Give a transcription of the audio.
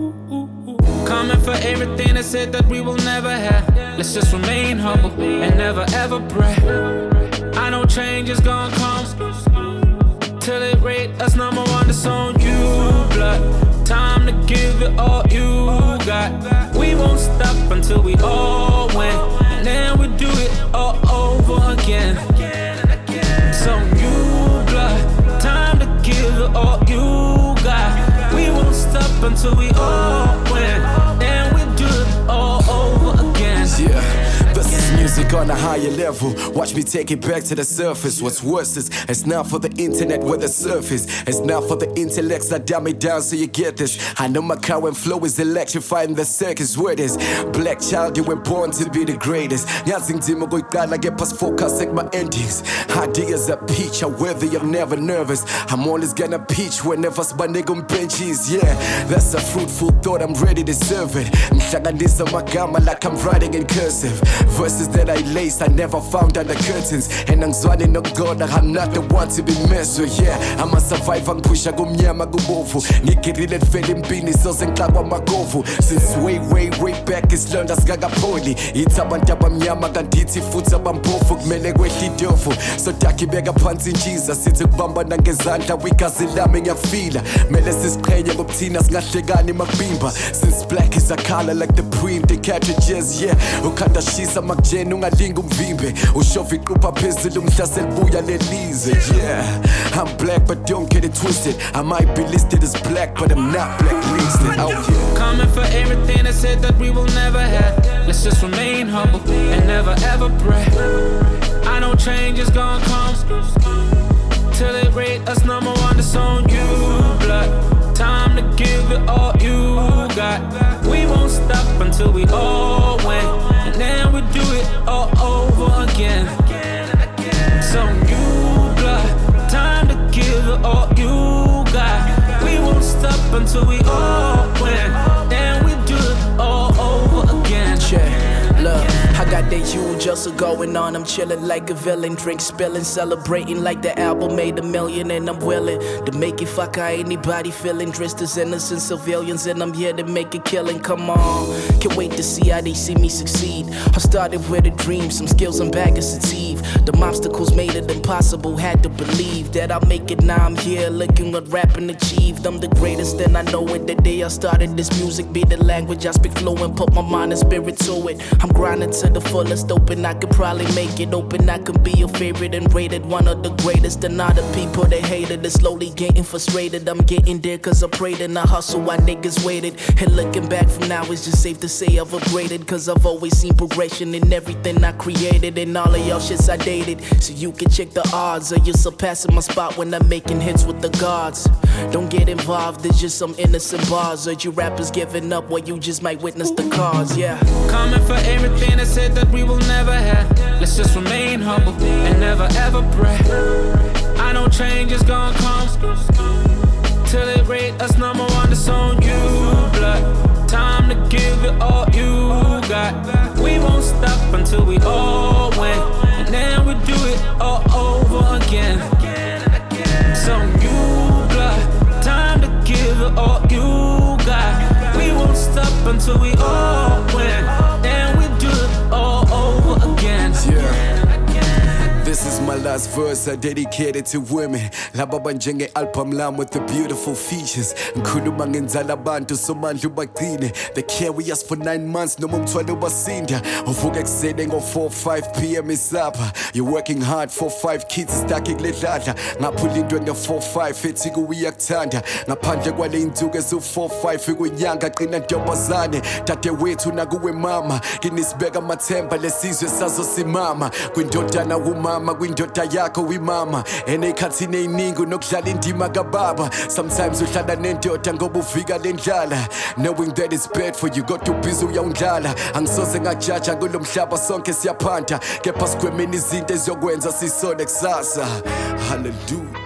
Coming for everything that said that we will never have. Let's just remain humble and never ever brag. I know change is gonna come till it rate us number one. That's on you, blood. Time to give it all you got. We won't stop until we all win, and then we do it all over again. So you, blood. Time to give it all you got. We won't stop until we all win, and we do it all over again. Yeah, this is music on a higher level. Watch me take it back to the surface. What's worse is it's not for the internet where the surface. It's not for the intellects that dumb it down so you get this. I know my current flow is electrifying the circus word is. Black child, you were born to be the greatest. Yazing Dimo go I get past focus like my endings. Ideas are peach, I'm worthy, I'm never nervous. I'm always gonna peach whenever my nigga benches. Yeah, that's a fruitful thought, I'm ready to serve it. Mhlangandisa magama like I'm writing in cursive. Verses that I lace, I never found under curtains. And angizwani no God, I'm not the one to be messed with. Yeah, I'm a survivor, ngipusha kumnyama kubovu. Ngigirile fele impini, so sengihlakwa magovu. Since way back, it's learned as gagapoli. It's abantu abamnyama kandithi futhi abampofu. Kumele kwehle itofu, so dakibeka phansi injiza. Sithi kubambana ngezandla, wigazi lami ngiyafila. Mele sisiqhenye ngobuthina singahlekani makubimba. Since black is a color like the print, the cartridges, yeah. Ukhanda shisa makujeni ungalinga umvimbe. Ushova iqupha phezulu umhlasela buya lelize. Yeah, I'm black but don't get it twisted. I might be listed as black but I'm not blacklisted. Oh yeah. Coming for everything that said that we will never have. Let's just remain humble and never ever brag. I know change is gonna come till it rate us number one. That's on you, blood. Time to give it all you got. We won't stop until we all win, and then we do it all over again. So you, blood. Time to give it all you got. We won't stop until we all win, then we do it all over again. Yeah, look, I got that huge hustle going on. I'm chilling like a villain, drink spilling, celebrating like the album made $1 million, and I'm willing to make it fuck how anybody feeling. Dressed as innocent civilians, and I'm here to make a killing. Come on, can't wait to see how they see me succeed. I started with a dream, some skills I'm back as achieve. The obstacles made it impossible, had to believe that I'll make it. Now I'm here, looking what rapping achieved. I'm the greatest, and I know it. The day I started this music, be the language I speak fluent, put my mind and spirit to it. I'm grinding to the fullest, open I could probably make it. Open I could be your favorite and rated one of the greatest. And all the people that hated it slowly getting frustrated. I'm getting there cause I prayed and I hustle while niggas waited. And looking back from now, it's just safe to say I've upgraded, cause I've always seen progression in everything I created. And all of y'all shits I dated, so you can check the odds. Or you're surpassing my spot when I'm making hits with the gods. Don't get involved, it's just some innocent bars. Or you rappers giving up while you just might witness the cause, yeah. Coming for everything that said that we will never have. Let's just remain humble and never ever brag. I know change is gonna come till it rate us number one. That's on you, blood. Time to give it all you got. We won't stop until we all win, and then we do it all over again. So you, blood. Time to give it all you got. We won't stop until we all win, and we do it all over again. Yeah. This is my last verse, I dedicated to women. Laba njenge album lam with the beautiful features. Ngikhuluma ngenzala abantu somandla ubagcine. They carry us for 9 months, noma umthwalo ubasinda. Uvuka ekuseni ngo 4-5 p.m. isapha. You're working hard for 5 kids, isitaki kule dladla. Ngaphula into nge 4-5 ethi kuyakuthanda. Ngaphandle kwale insuku esu 4-5 ikunyanga qina ntombazane. Dadewethu nakuwe mama, kinisibeka amathemba lesizwe sazosimama. Kwindodana umama, kwindoda yakho wimama. Enekhathini eyiningi unokudlala indima kababa. Sometimes uhlala nendoda ngoba ufika lendlala. Knowing that it's bad for you, got to busy uyawundlala. Angisoze ngajaja kulo mhlaba sonke siyaphanda. Kepha sigwemeni izinto eziyokwenza sisole kusasa. Hallelujah.